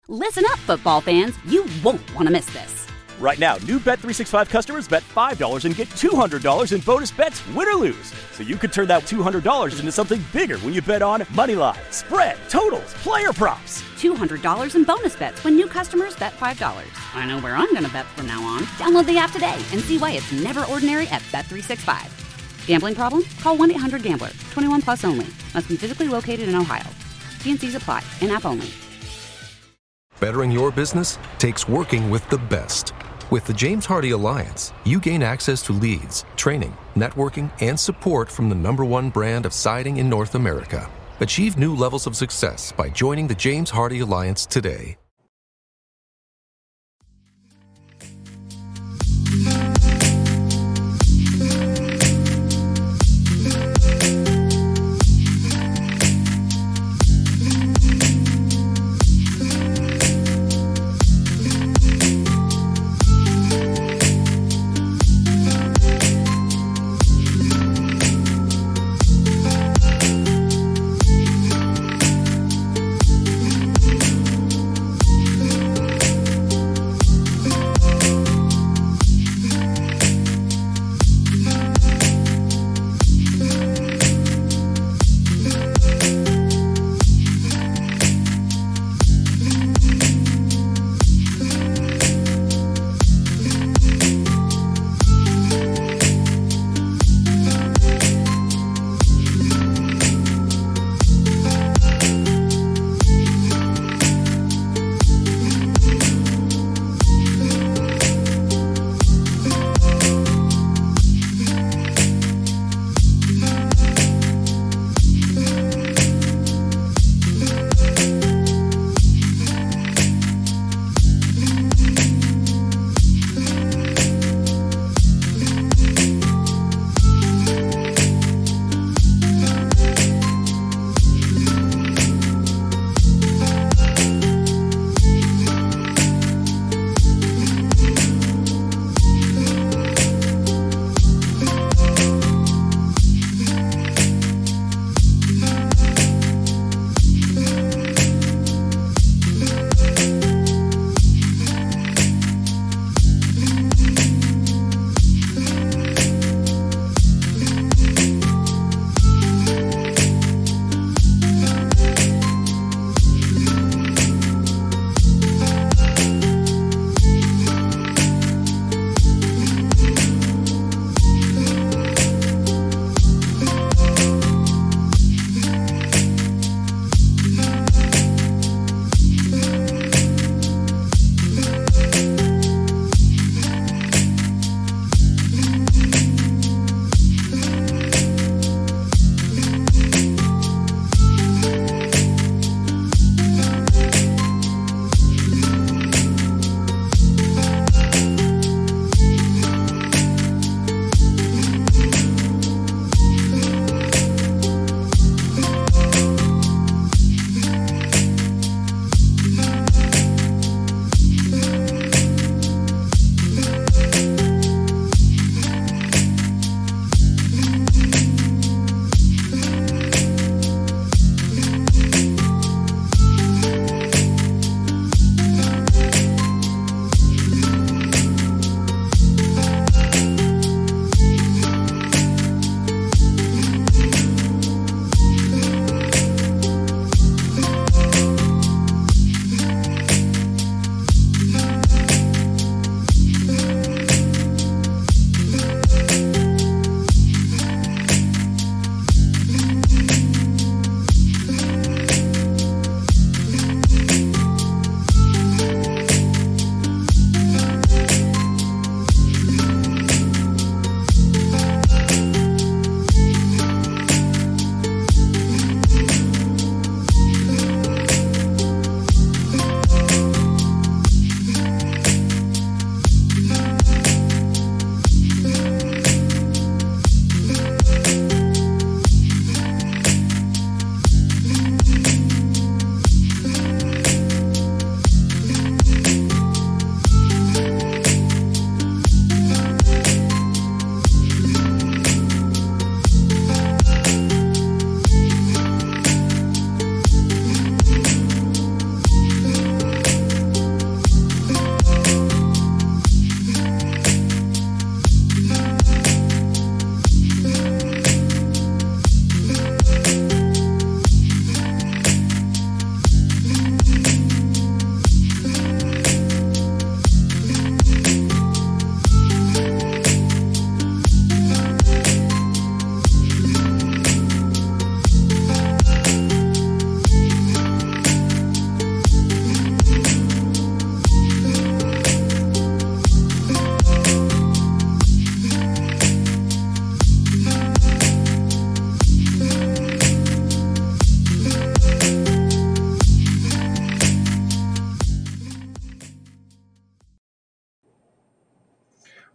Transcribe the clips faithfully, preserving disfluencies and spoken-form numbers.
Listen up, football fans. You won't want to miss this. Right now, new Bet three sixty-five customers bet five dollars and get two hundred dollars in bonus bets, win or lose. So you could turn that two hundred dollars into something bigger when you bet on money line, spread, totals, player props. two hundred dollars in bonus bets when new customers bet five dollars. I know where I'm going to bet from now on. Download the app today and see why it's never ordinary at Bet three sixty-five. Gambling problem? Call one eight hundred gambler. twenty-one plus only. Must be physically located in Ohio. T and C's apply. In-app only. Bettering your business takes working with the best. With the James Hardie Alliance, you gain access to leads, training, networking, and support from the number one brand of siding in North America. Achieve new levels of success by joining the James Hardie Alliance today.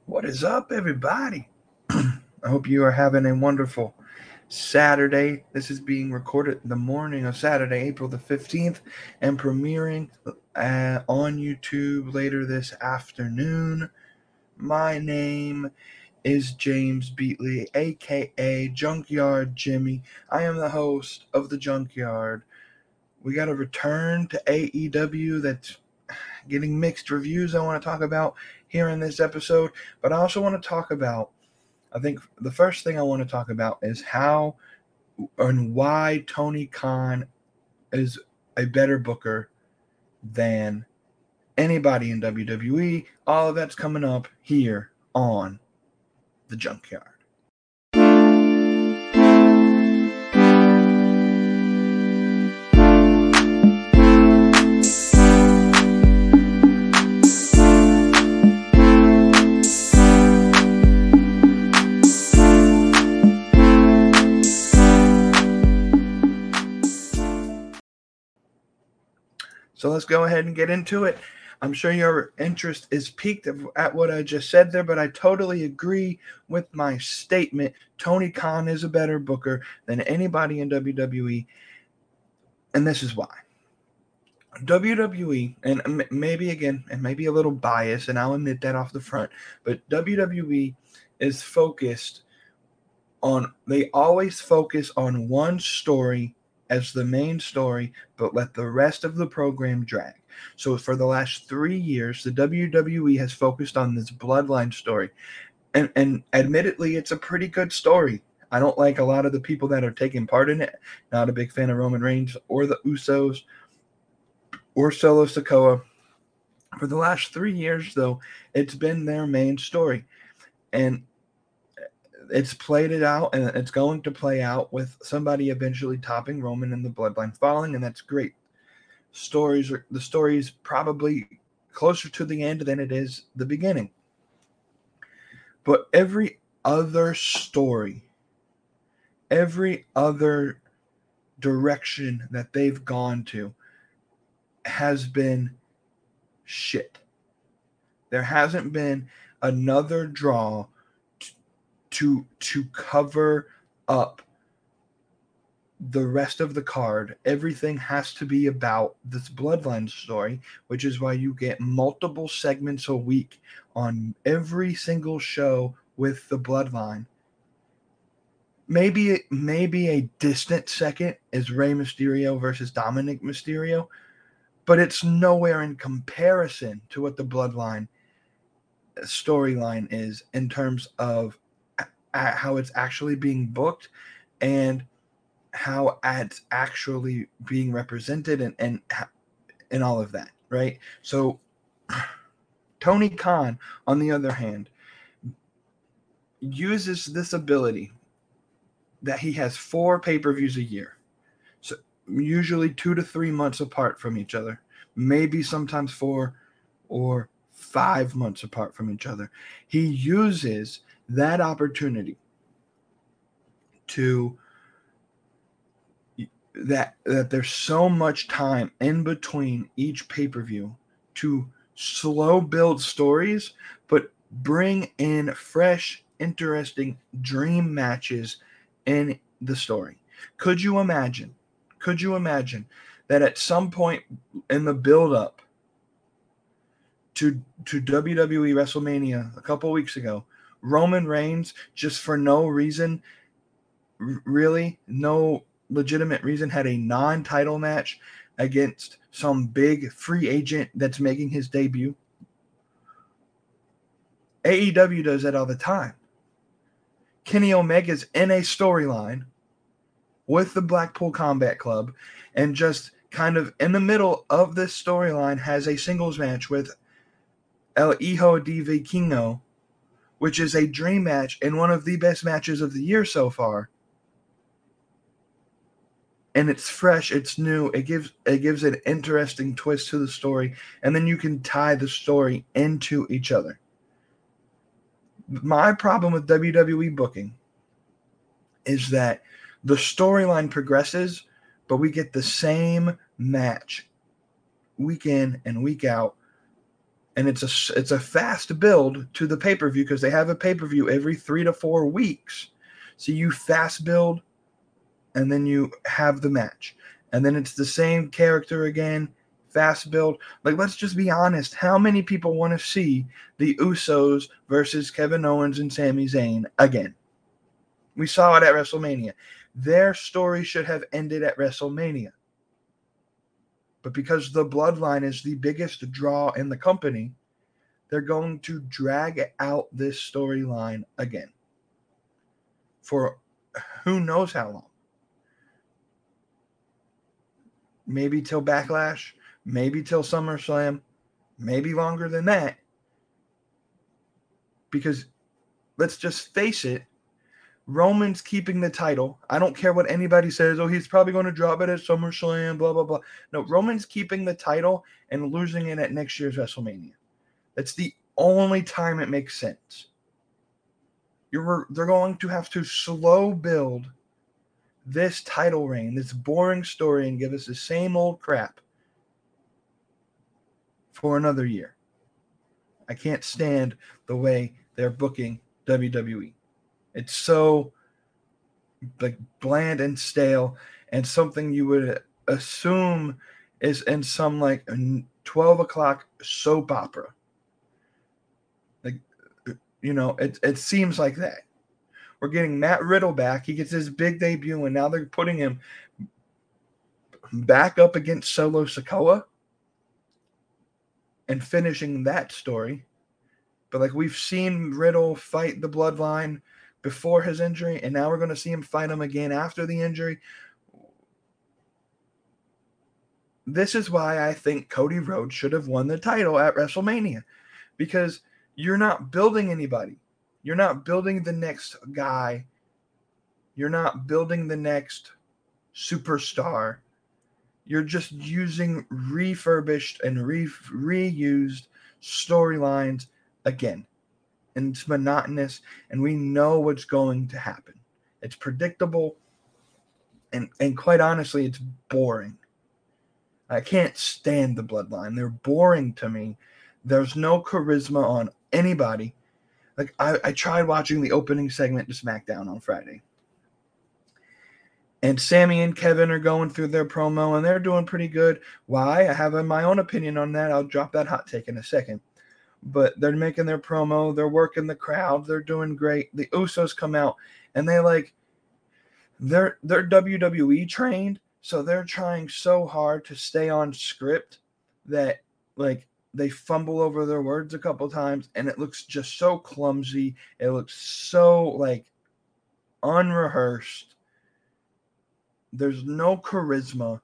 What is up, everybody? I hope you are having a wonderful Saturday. This is being recorded the morning of Saturday, April the fifteenth, and premiering uh, on YouTube later this afternoon. My name is James Beatley, aka Junkyard Jimmy. I am the host of The Junkyard. We got a return to A E W that's getting mixed reviews I want to talk about here in this episode, but I also want to talk about, I think the first thing I want to talk about is how and why Tony Khan is a better booker than anybody in W W E. All of that's coming up here on The Junkyard. So let's go ahead and get into it. I'm sure your interest is piqued at what I just said there, but I totally agree with my statement. Tony Khan is a better booker than anybody in W W E, and this is why. W W E, and maybe again, and maybe a little biased, and I'll admit that off the front, but W W E is focused on, they always focus on one story as the main story, but let the rest of the program drag. So for the last three years, the W W E has focused on this Bloodline story. And, and admittedly, it's a pretty good story. I don't like a lot of the people that are taking part in it. Not a big fan of Roman Reigns or the Usos or Solo Sikoa. For the last three years, though, it's been their main story. And it's played it out, and it's going to play out with somebody eventually topping Roman and the Bloodline falling, and that's great. Stories are, the story is probably closer to the end than it is the beginning. But every other story, every other direction that they've gone to has been shit. There hasn't been another draw to to cover up the rest of the card. Everything has to be about this Bloodline story, which is why you get multiple segments a week on every single show with the Bloodline. Maybe maybe a distant second is Rey Mysterio versus Dominic Mysterio, but it's nowhere in comparison to what the Bloodline storyline is in terms of how it's actually being booked and how it's actually being represented and, and, and all of that, right? So Tony Khan, on the other hand, uses this ability that he has four pay-per-views a year. So usually two to three months apart from each other, maybe sometimes four or five months apart from each other. He uses that opportunity to that that there's so much time in between each pay-per-view to slow build stories, but bring in fresh, interesting dream matches in the story. Could you imagine? Could you imagine that at some point in the build-up to to W W E WrestleMania a couple weeks ago, Roman Reigns, just for no reason, really no legitimate reason, had a non-title match against some big free agent that's making his debut? A E W does that all the time. Kenny Omega's in a storyline with the Blackpool Combat Club, and just kind of in the middle of this storyline has a singles match with El Hijo de Vikingo, which is a dream match and one of the best matches of the year so far. And it's fresh, it's new, it gives it gives an interesting twist to the story, and then you can tie the story into each other. My problem with W W E booking is that the storyline progresses, but we get the same match week in and week out And it's a it's a fast build to the pay-per-view because they have a pay-per-view every three to four weeks. So you fast build, and then you have the match. And then it's the same character again, fast build. Like, let's just be honest. How many people want to see the Usos versus Kevin Owens and Sami Zayn again? We saw it at WrestleMania. Their story should have ended at WrestleMania. But because the Bloodline is the biggest draw in the company, they're going to drag out this storyline again for who knows how long. Maybe till Backlash, maybe till SummerSlam, maybe longer than that. Because let's just face it, Roman's keeping the title. I don't care what anybody says. Oh, he's probably going to drop it at SummerSlam, blah, blah, blah. No, Roman's keeping the title and losing it at next year's WrestleMania. That's the only time it makes sense. You're, they're going to have to slow build this title reign, this boring story, and give us the same old crap for another year. I can't stand the way they're booking W W E. It's so like bland and stale, and something you would assume is in some like twelve o'clock soap opera. Like, you know, it it seems like that. We're getting Matt Riddle back. He gets his big debut, and now they're putting him back up against Solo Sikoa and finishing that story. But like, we've seen Riddle fight the Bloodline before his injury, and now we're going to see him fight him again after the injury. This is why I think Cody Rhodes should have won the title at WrestleMania, because you're not building anybody. You're not building the next guy. You're not building the next superstar. You're just using refurbished and re- reused storylines again. And it's monotonous, and we know what's going to happen. It's predictable, and, and quite honestly, it's boring. I can't stand the Bloodline. They're boring to me. There's no charisma on anybody. Like, I, I tried watching the opening segment to SmackDown on Friday. And Sammy and Kevin are going through their promo, and they're doing pretty good. Why? I have my own opinion on that. I'll drop that hot take in a second. But they're making their promo. They're working the crowd. They're doing great. The Usos come out, and they like, they're, they're W W E trained, so they're trying so hard to stay on script that, like, they fumble over their words a couple times, and it looks just so clumsy. It looks so, like, unrehearsed. There's no charisma.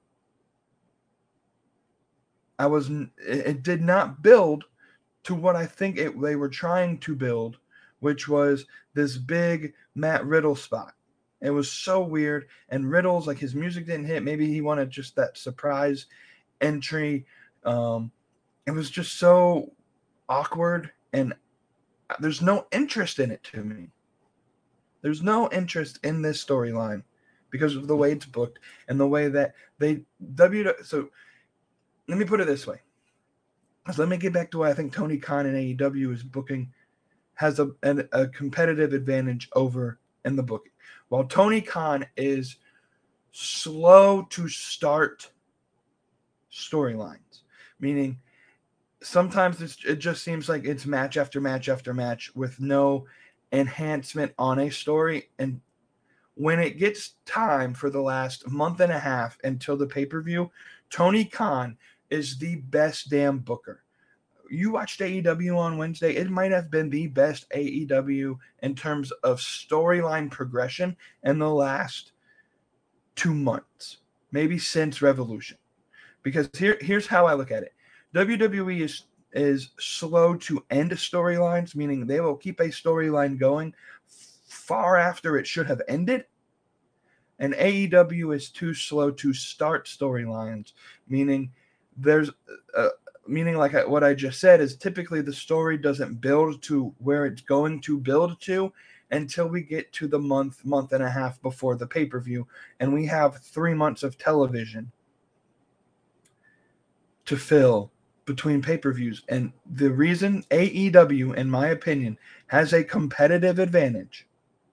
I was, it did not build to what I think it, they were trying to build, which was this big Matt Riddle spot. It was so weird, and Riddle's, like, his music didn't hit. Maybe he wanted just that surprise entry. Um, It was just so awkward, and there's no interest in it to me. There's no interest in this storyline because of the way it's booked and the way that they W. So let me put it this way. So let me get back to why I think Tony Khan in A E W is booking has a, a, a competitive advantage over in the booking. While Tony Khan is slow to start storylines, meaning sometimes it's, it just seems like it's match after match after match with no enhancement on a story. And when it gets time for the last month and a half until the pay-per-view, Tony Khan is the best damn booker. You watched A E W on Wednesday. It might have been the best A E W in terms of storyline progression in the last two months, maybe since Revolution. Because here, here's how I look at it. W W E is is slow to end storylines, meaning they will keep a storyline going far after it should have ended. And A E W is too slow to start storylines, meaning there's uh, meaning like what I just said is typically the story doesn't build to where it's going to build to until we get to the month, month and a half before the pay-per-view, and we have three months of television to fill between pay-per-views. And the reason A E W, in my opinion, has a competitive advantage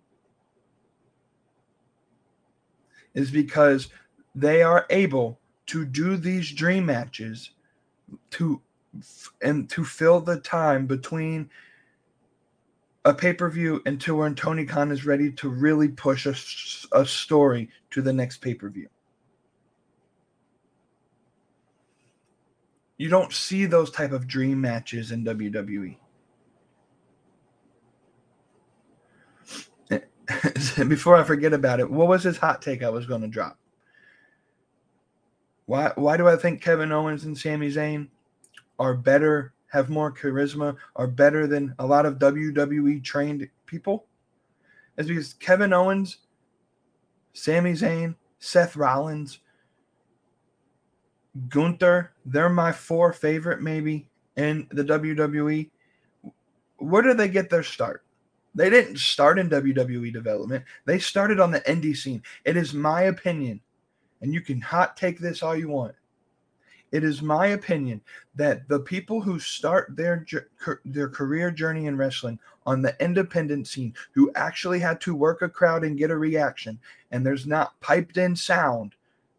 is because they are able to do these dream matches to and to fill the time between a pay-per-view and to when Tony Khan is ready to really push a, a story to the next pay-per-view. You don't see those type of dream matches in W W E. Before I forget about it, what was his hot take I was going to drop? Why why do I think Kevin Owens and Sami Zayn are better, have more charisma, are better than a lot of W W E trained people? It's because Kevin Owens, Sami Zayn, Seth Rollins, Gunther, they're my four favorite maybe in the W W E. Where did they get their start? They didn't start in W W E development. They started on the indie scene. It is my opinion, and you can hot take this all you want. It is my opinion that the people who start their their career journey in wrestling on the independent scene, who actually had to work a crowd and get a reaction, and there's not piped in sound,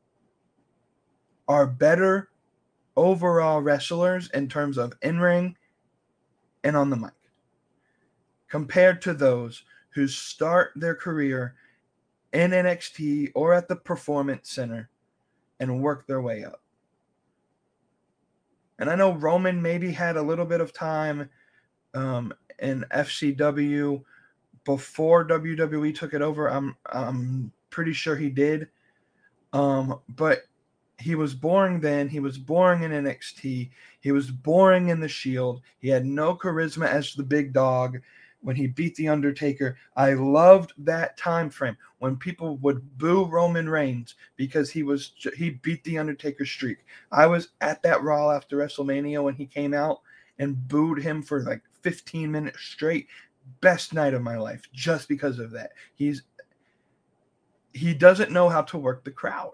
are better overall wrestlers in terms of in-ring and on the mic, compared to those who start their career in N X T or at the Performance Center and work their way up. And I know Roman maybe had a little bit of time um, in F C W before W W E took it over. I'm I'm pretty sure he did. Um, but he was boring then. He was boring in N X T. He was boring in the Shield. He had no charisma as the big dog when he beat The Undertaker. I loved that time frame when people would boo Roman Reigns because he was he beat The Undertaker's streak. I was at that Raw after WrestleMania when he came out and booed him for like fifteen minutes straight. Best night of my life just because of that. He's he doesn't know how to work the crowd.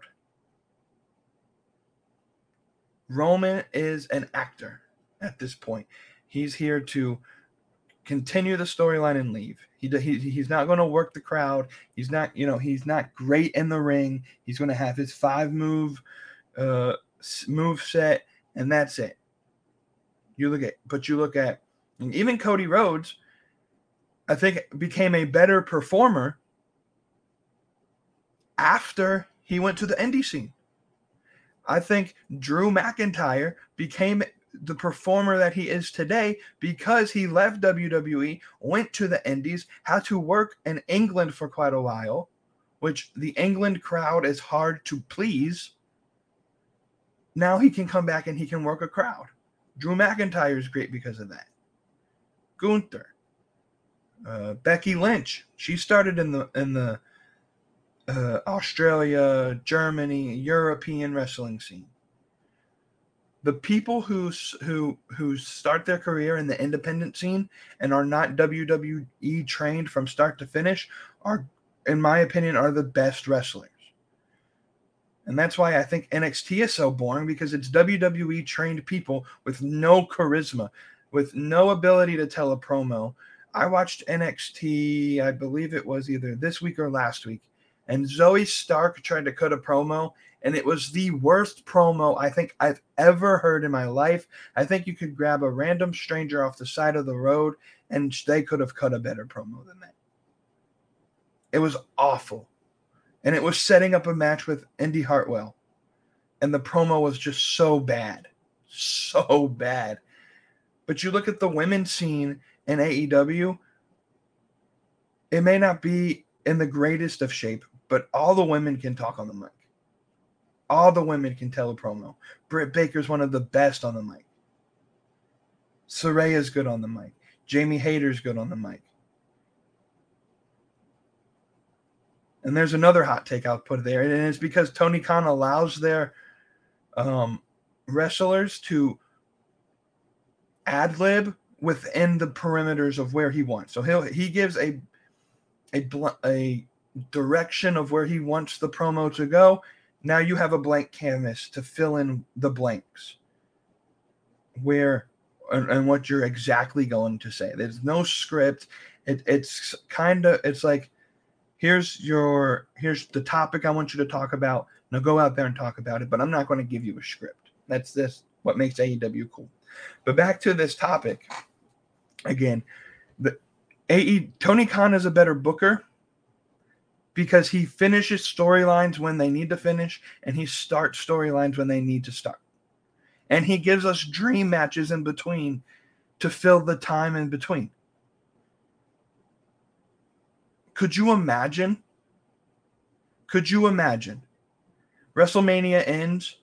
Roman is an actor at this point. He's here to continue the storyline and leave. He, he he's not going to work the crowd. He's not, you know, he's not great in the ring. He's going to have his five move uh move set, and that's it. You look at, but you look at even Cody Rhodes, I think became a better performer after he went to the indie scene. I think Drew McIntyre became the performer that he is today because he left W W E, went to the Indies, had to work in England for quite a while, which the England crowd is hard to please. Now he can come back and he can work a crowd. Drew McIntyre is great because of that. Gunther, uh, Becky Lynch, she started in the in the uh, Australia, Germany, European wrestling scene. The people who who who start their career in the independent scene and are not W W E trained from start to finish are, in my opinion, are the best wrestlers. And that's why I think N X T is so boring, because it's W W E trained people with no charisma, with no ability to tell a promo. I watched N X T, I believe it was either this week or last week, and Zoe Stark tried to cut a promo, and it was the worst promo I think I've ever heard in my life. I think you could grab a random stranger off the side of the road, and they could have cut a better promo than that. It was awful. And it was setting up a match with Indy Hartwell. And the promo was just so bad. So bad. But you look at the women's scene in A E W, it may not be in the greatest of shape, but all the women can talk on the mic. All the women can tell a promo. Britt Baker's one of the best on the mic. Saraya's good on the mic. Jamie Hayter's good on the mic. And there's another hot take I'll put there, and it's because Tony Khan allows their um, wrestlers to ad-lib within the perimeters of where he wants. So he'll he gives a a a direction of where he wants the promo to go. Now you have a blank canvas to fill in the blanks. where and, and what you're exactly going to say. There's no script. It, it's kind of it's like here's your here's the topic I want you to talk about. Now go out there and talk about it, but I'm not going to give you a script. That's this what makes A E W cool. But back to this topic again, the A E Tony Khan is a better booker because he finishes storylines when they need to finish and he starts storylines when they need to start. And he gives us dream matches in between to fill the time in between. Could you imagine? Could you imagine? WrestleMania ends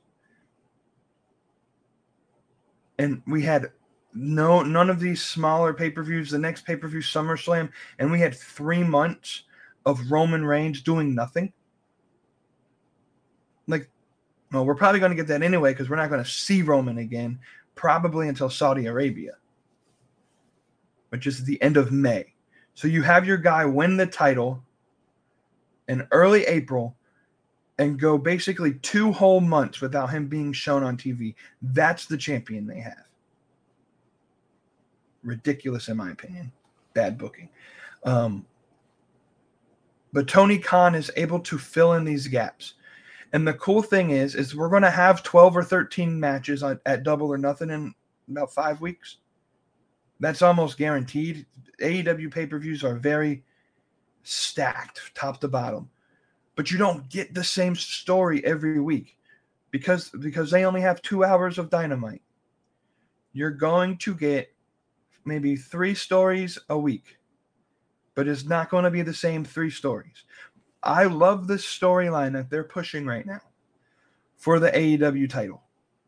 and we had no none of these smaller pay-per-views. The next pay-per-view, SummerSlam, and we had three months of Roman Reigns doing nothing. Like, well, we're probably going to get that anyway because we're not going to see Roman again probably until Saudi Arabia, which is the end of May. So you have your guy win the title in early April and go basically two whole months without him being shown on T V. That's the champion they have. Ridiculous, in my opinion. Bad booking. Um, but Tony Khan is able to fill in these gaps. And the cool thing is, is we're going to have twelve or thirteen matches on, at Double or Nothing in about five weeks. That's almost guaranteed. A E W pay-per-views are very stacked, top to bottom. But you don't get the same story every week because, because they only have two hours of Dynamite. You're going to get maybe three stories a week, but it's not going to be the same three stories. I love this storyline that they're pushing right now for the A E W title.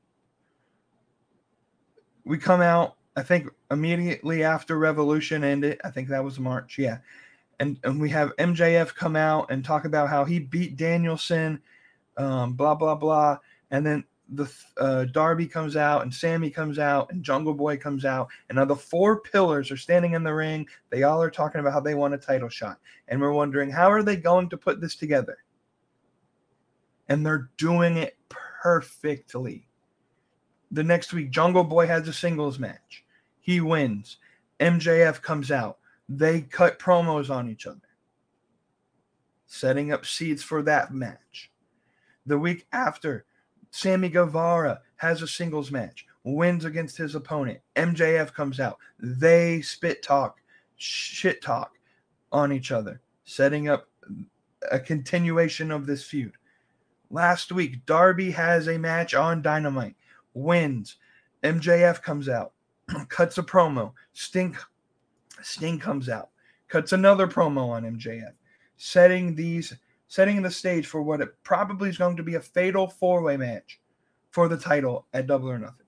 We come out, I think, immediately after Revolution ended. I think that was March, yeah. And, and we have M J F come out and talk about how he beat Danielson, um, blah, blah, blah. And then the uh, Darby comes out and Sammy comes out and Jungle Boy comes out. And now the four pillars are standing in the ring. They all are talking about how they want a title shot. And we're wondering, how are they going to put this together? And they're doing it perfectly. The next week, Jungle Boy has a singles match. He wins. M J F comes out. They cut promos on each other, setting up seeds for that match. The week after, Sammy Guevara has a singles match, wins against his opponent. M J F comes out. They spit talk, shit talk on each other, setting up a continuation of this feud. Last week, Darby has a match on Dynamite, wins. M J F comes out, cuts a promo. Sting, Sting comes out, cuts another promo on M J F, setting these, setting the stage for what it probably is going to be a fatal four-way match for the title at Double or Nothing.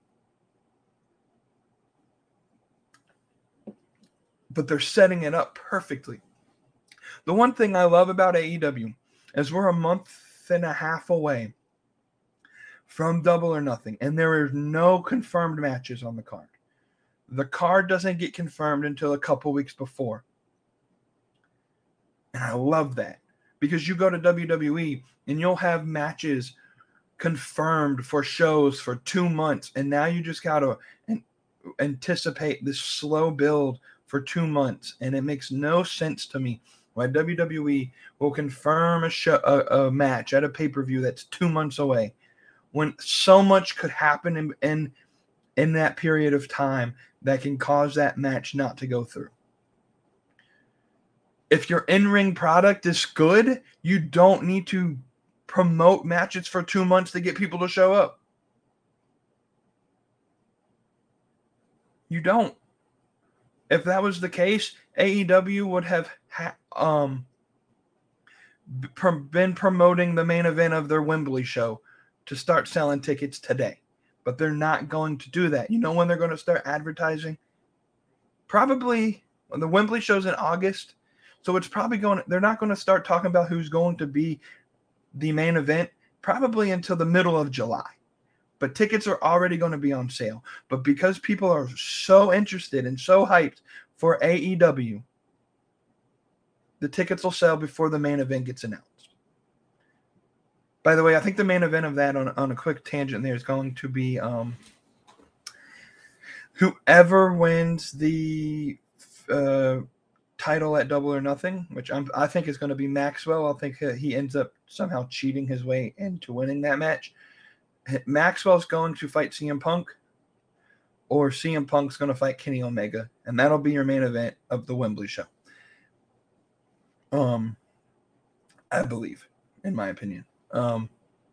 But they're setting it up perfectly. The one thing I love about A E W is we're a month and a half away from Double or Nothing, and there are no confirmed matches on the card. The card doesn't get confirmed until a couple weeks before. And I love that because you go to W W E and you'll have matches confirmed for shows for two months. And now you just got to an- anticipate this slow build for two months. And it makes no sense to me why W W E will confirm a, show, a, a match at a pay-per-view that's two months away when so much could happen in, in, in that period of time that can cause that match not to go through. If your in-ring product is good, you don't need to promote matches for two months to get people to show up. You don't. If that was the case, A E W would have ha- um, been promoting the main event of their Wembley show to start selling tickets today. But they're not going to do that. You know when they're going to start advertising? Probably when the Wembley show's in August. So it's probably going, they're not going to start talking about who's going to be the main event probably until the middle of July. But tickets are already going to be on sale. But because people are so interested and so hyped for A E W, the tickets will sell before the main event gets announced. By the way, I think the main event of that, on, on a quick tangent there, is going to be um, whoever wins the uh, title at Double or Nothing, which I'm, I think is going to be Maxwell. I think he ends up somehow cheating his way into winning that match. Maxwell's going to fight C M Punk, or C M Punk's going to fight Kenny Omega, and that'll be your main event of the Wembley show. Um, I believe, in my opinion. Um,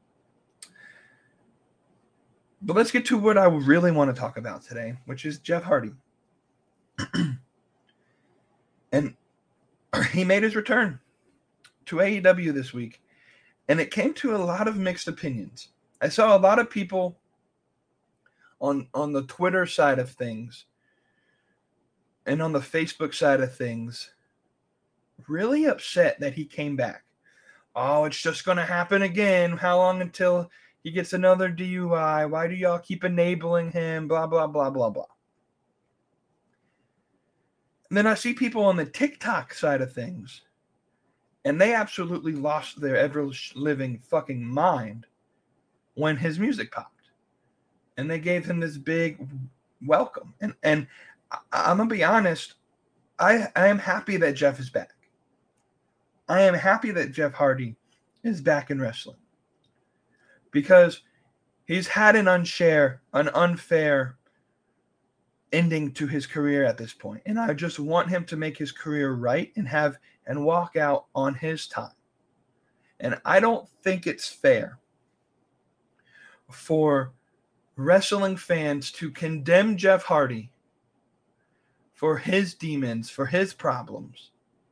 but let's get to what I really want to talk about today, which is Jeff Hardy. And he made his return to A E W this week, and it came to a lot of mixed opinions. I saw a lot of people on, on the Twitter side of things and on the Facebook side of things really upset that he came back. Oh, it's just going to happen again. How long until he gets another D U I? Why do y'all keep enabling him? Blah, blah, blah, blah, blah. And then I see people on the TikTok side of things, and they absolutely lost their ever-living fucking mind when his music popped. And they gave him this big welcome. And and I, I'm going to be honest, I, I am happy that Jeff is back. I am happy that Jeff Hardy is back in wrestling. Because he's had an unshare, an unfair ending to his career at this point. And I just want him to make his career right and have and walk out on his time. And I don't think it's fair for wrestling fans to condemn Jeff Hardy for his demons, for his problems,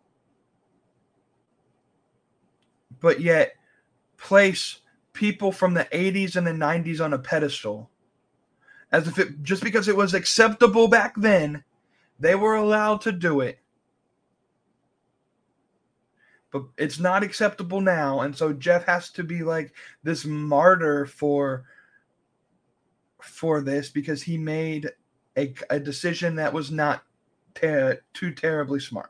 but yet place people from the eighties and the nineties on a pedestal as if it, just because it was acceptable back then, they were allowed to do it. But it's not acceptable now, and so Jeff has to be like this martyr for for this because he made a, a decision that was not ter- too terribly smart.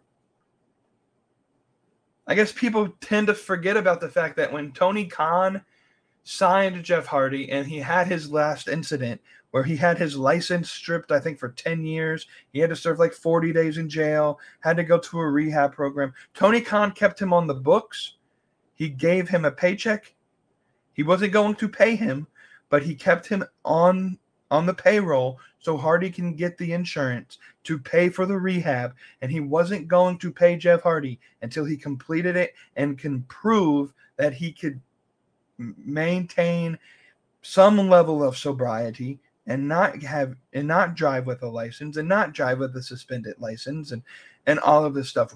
I guess people tend to forget about the fact that when Tony Khan signed Jeff Hardy and he had his last incident where he had his license stripped, I think, for ten years. He had to serve like forty days in jail, had to go to a rehab program. Tony Khan kept him on the books. He gave him a paycheck. He wasn't going to pay him, but he kept him on, on the payroll so Hardy can get the insurance to pay for the rehab, and he wasn't going to pay Jeff Hardy until he completed it and can prove that he could maintain some level of sobriety and not have and not drive with a license and not drive with a suspended license and and all of this stuff.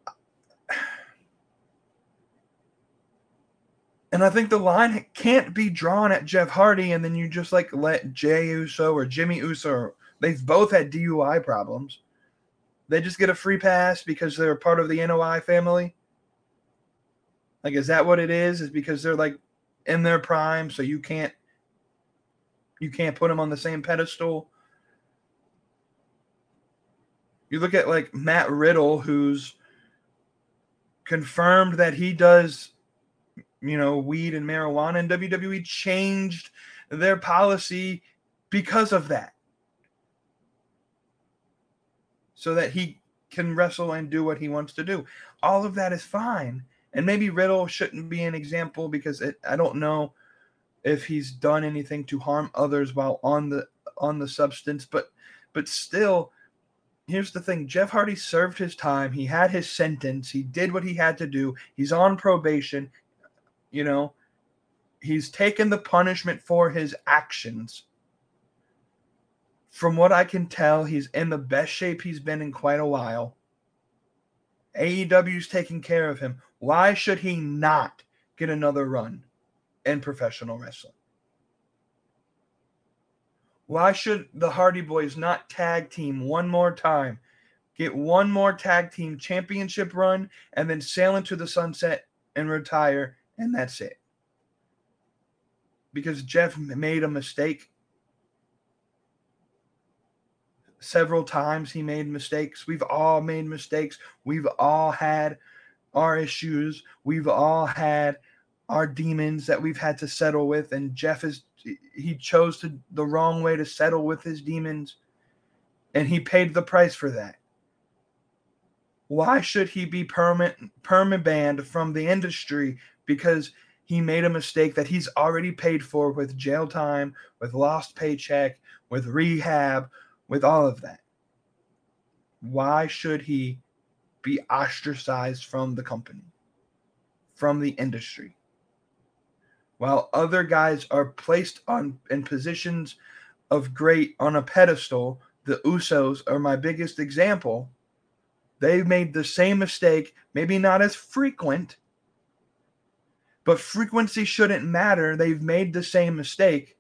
And I think the line can't be drawn at Jeff Hardy and then you just like let Jey Uso or Jimmy Uso, or they've both had D U I problems. They just get a free pass because they're part of the N O I family. Like, is that what it is? Is because they're like in their prime, so you can't you can't put them on the same pedestal. You look at like Matt Riddle, who's confirmed that he does, you know, weed and marijuana, and W W E changed their policy because of that, so that he can wrestle and do what he wants to do. All of that is fine. And maybe Riddle shouldn't be an example because it, I don't know if he's done anything to harm others while on the on the substance. But but still, here's the thing. Jeff Hardy served his time. He had his sentence. He did what he had to do. He's on probation. You know, he's taken the punishment for his actions. From what I can tell, he's in the best shape he's been in quite a while. A E W's taking care of him. Why should he not get another run in professional wrestling? Why should the Hardy Boys not tag team one more time, get one more tag team championship run, and then sail into the sunset and retire, and that's it? Because Jeff made a mistake. Several times he made mistakes. We've all made mistakes. We've all had our issues. We've all had our demons that we've had to settle with. And Jeff is, he chose to, the wrong way to settle with his demons. and he paid the price for that. Why should he be permanent perma-banned from the industry because he made a mistake that he's already paid for with jail time, with lost paycheck, with rehab, with all of that? Why should he be ostracized from the company, from the industry? While other guys are placed on in positions of great on a pedestal, the Usos are my biggest example. They made the same mistake, maybe not as frequent, but frequency shouldn't matter. They've made the same mistake.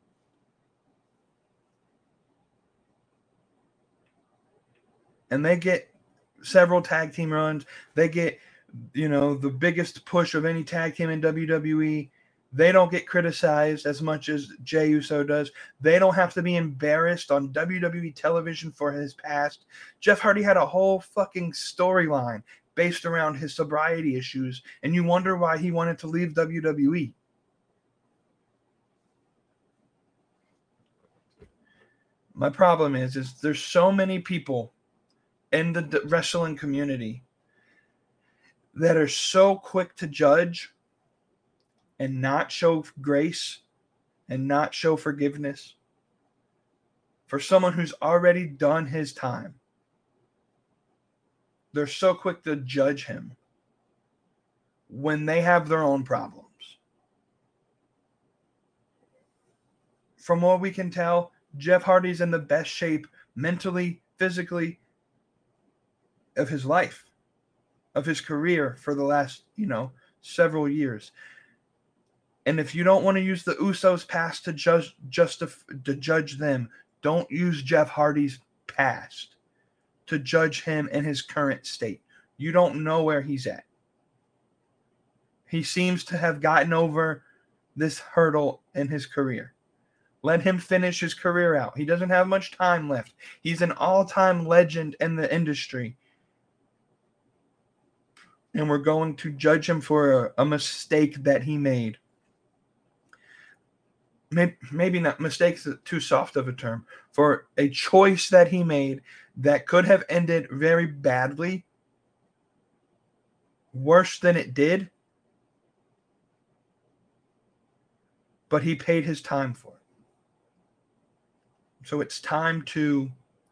And they get several tag team runs. They get, you know, the biggest push of any tag team in W W E. They don't get criticized as much as Jey Uso does. They don't have to be embarrassed on W W E television for his past. Jeff Hardy had a whole fucking storyline based around his sobriety issues, and you wonder why he wanted to leave W W E. My problem is, is there's so many people in the wrestling community that are so quick to judge and not show grace and not show forgiveness for someone who's already done his time. They're so quick to judge him when they have their own problems. From what we can tell, Jeff Hardy's in the best shape mentally, physically of his life, of his career for the last, you know, several years. And if you don't want to use the Usos' past to judge, justif- to judge them, don't use Jeff Hardy's past to judge him in his current state. You don't know where he's at. He seems to have gotten over this hurdle in his career. Let him finish his career out. He doesn't have much time left. He's an all-time legend in the industry. And we're going to judge him for a, a mistake that he made. Maybe, maybe not, mistakes too soft of a term, for a choice that he made that could have ended very badly, worse than it did, but he paid his time for it. So it's time to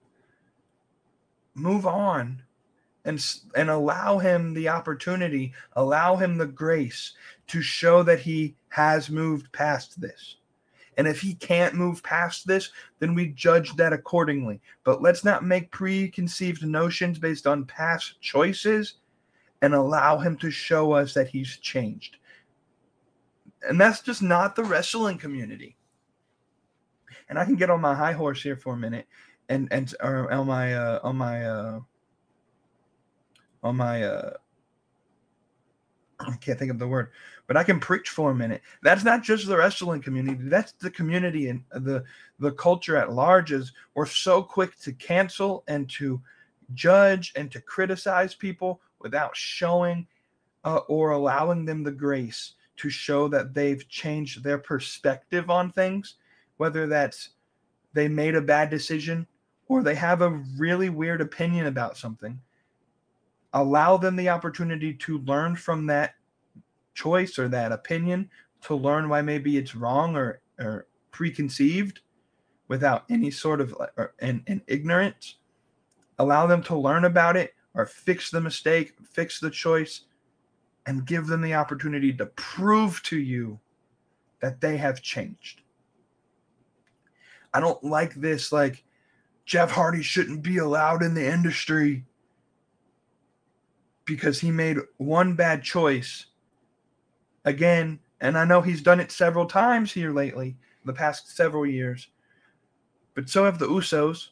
move on and, and allow him the opportunity, allow him the grace to show that he has moved past this. And if he can't move past this, then we judge that accordingly. But let's not make preconceived notions based on past choices and allow him to show us that he's changed. And that's just not the wrestling community. And I can get on my high horse here for a minute and and or on my uh, on my uh, on my uh, I can't think of the word, but I can preach for a minute. That's not just the wrestling community. That's the community and the, the culture at large. Is we're so quick to cancel and to judge and to criticize people without showing uh, or allowing them the grace to show that they've changed their perspective on things, whether that's they made a bad decision or they have a really weird opinion about something. Allow them the opportunity to learn from that choice or that opinion, to learn why maybe it's wrong or, or preconceived without any sort of or, and, and ignorance. Allow them to learn about it or fix the mistake, fix the choice, and give them the opportunity to prove to you that they have changed. I don't like this, like, Jeff Hardy shouldn't be allowed in the industry because he made one bad choice. Again, and I know he's done it several times here lately, the past several years, but so have the Usos.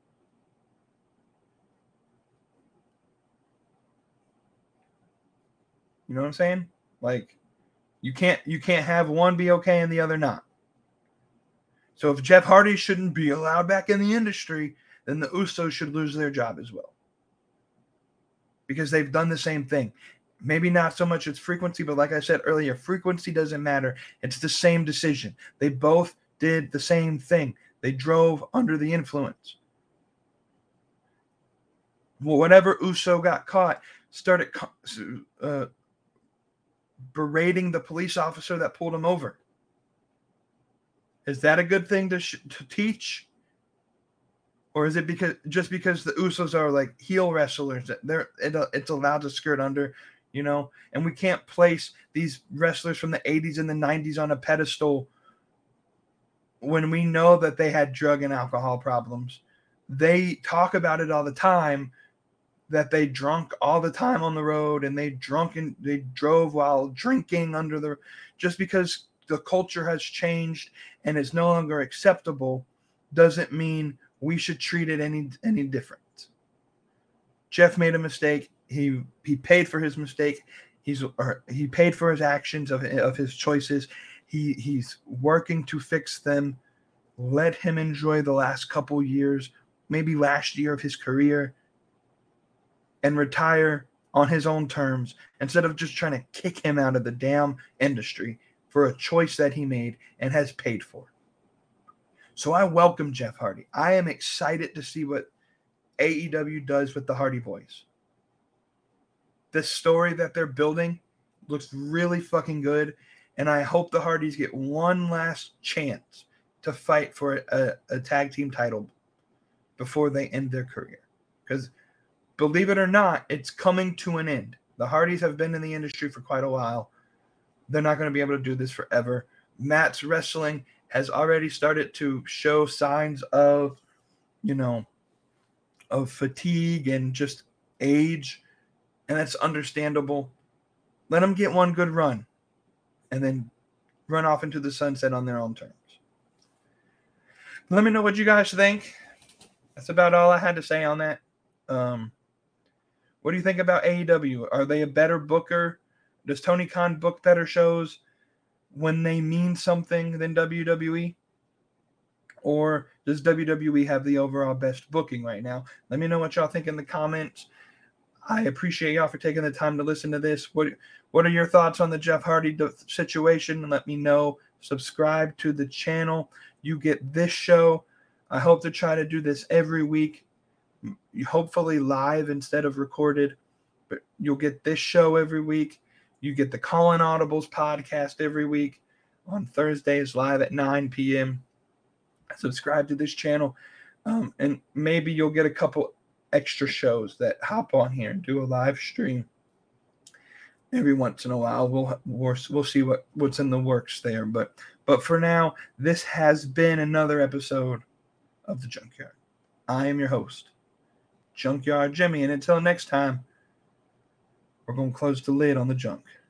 You know what I'm saying? Like, you can't you can't have one be okay and the other not. So if Jeff Hardy shouldn't be allowed back in the industry, then the Usos should lose their job as well. Because they've done the same thing. Maybe not so much its frequency, but like I said earlier, frequency doesn't matter. It's the same decision. They both did the same thing. They drove under the influence. Well, whenever Uso got caught, started uh, berating the police officer that pulled him over. Is that a good thing to sh- to teach? Or is it because just because the Usos are like heel wrestlers that they're it, it's allowed to skirt under, you know? And we can't place these wrestlers from the eighties and the nineties on a pedestal when we know that they had drug and alcohol problems. They talk about it all the time, that they drunk all the time on the road and they drunk and they drove while drinking under the just because the culture has changed and is no longer acceptable doesn't mean we should treat it any any different. Jeff made a mistake. He he paid for his mistake. He's or he paid for his actions of of his choices. He he's working to fix them. Let him enjoy the last couple years, maybe last year of his career, and retire on his own terms instead of just trying to kick him out of the damn industry for a choice that he made and has paid for. So I welcome Jeff Hardy. I am excited to see what A E W does with the Hardy Boys. This story that they're building looks really fucking good, and I hope the Hardys get one last chance to fight for a, a tag team title before they end their career. Because believe it or not, it's coming to an end. The Hardys have been in the industry for quite a while. They're not going to be able to do this forever. Matt's wrestling has already started to show signs of, you know, of fatigue and just age, and that's understandable. Let them get one good run and then run off into the sunset on their own terms. Let me know what you guys think. That's about all I had to say on that. Um, what do you think about A E W? Are they a better booker? Does Tony Khan book better shows when they mean something than W W E? Or does W W E have the overall best booking right now? Let me know what y'all think in the comments. I appreciate y'all for taking the time to listen to this. What What are your thoughts on the Jeff Hardy situation? Let me know. Subscribe to the channel. You get this show. I hope to try to do this every week, hopefully live instead of recorded. But you'll get this show every week. You get the Call-In Audibles podcast every week on Thursdays live at nine p.m. Subscribe to this channel, um, and maybe you'll get a couple extra shows that hop on here and do a live stream every once in a while. We'll we'll, we'll see what, what's in the works there. But but for now, this has been another episode of The Junkyard. I am your host, Junkyard Jimmy, and until next time, we're going to close the lid on the junk.